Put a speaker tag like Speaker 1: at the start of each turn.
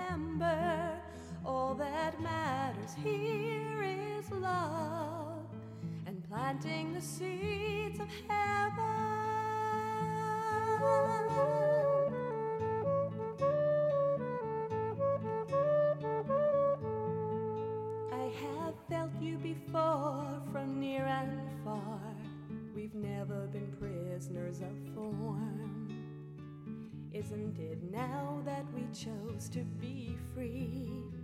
Speaker 1: remember, all that matters here is love and planting the seeds of heaven. I have felt you before from near and far. We've never been prisoners of form. Isn't it now that we chose to be free?